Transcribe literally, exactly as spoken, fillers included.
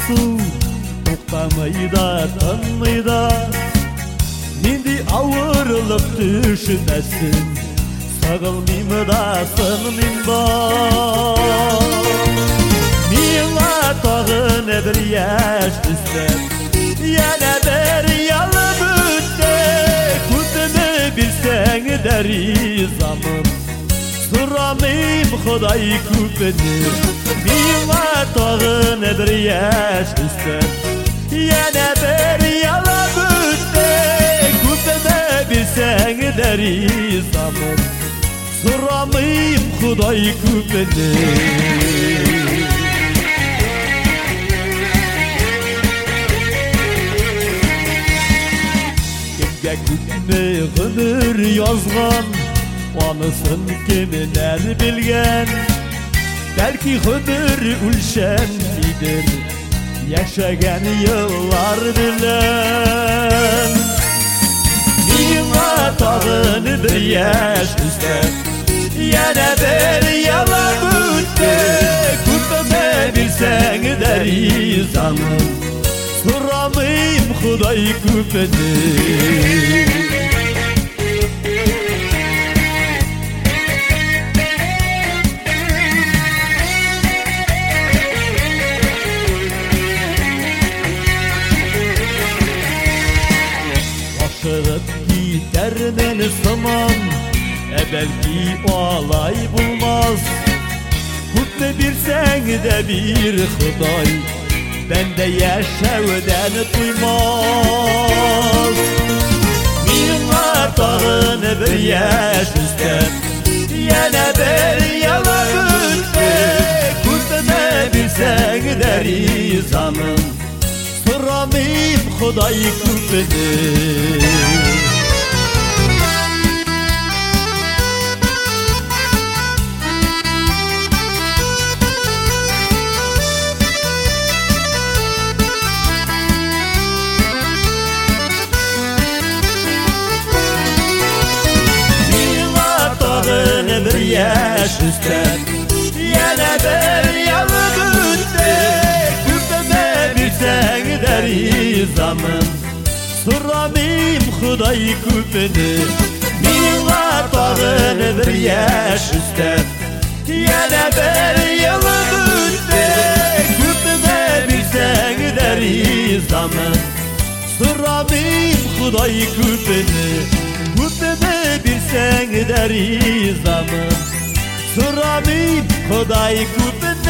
su to'xtamaydi, tinmaydi. Mendek avırılıp düşünmesin, sağılmayım da sınmayım da. Miyla tağını bir yaş üstten, yana bir yalı bütte. Kutunu bilsen deri zaman, soramayım Xuday kupini. Miyla tağını bir yaş üstten, yana bir yalı bütte. Kutunu bilsen deri zaman, soramayım Xuday kupini. Gitme ömür yazgan, anısın kimler bilgen. Belki ömür ülşen midir, yaşagan yıllar bilen. Miyla tağını bir yaş üstten, yana bir yala bütte. Kutunu bilsen deri zaman, soramayım Xuday kupini. Aşırıp gider beni zaman, e belki olay bulmaz. Kutlu bir sen de bir Xuday, bende yaşavdan duymaz. Miyla tağını bir yaş üstten, yana bir yala bütte. Kutunu bilsen deri zaman, soramayım Xuday kupini. Bir yaş üstten, yana bir yalı bütte. Kutunu bilsen deri zaman, soramayım Xuday kupini. Miyla tağını bir yaş üstten, yana bir yalı bütte. Kutunu bilsen deri zaman, soramayım Xuday kupini. Kutunu bilsen deri zaman, soramayım Xuday kupini.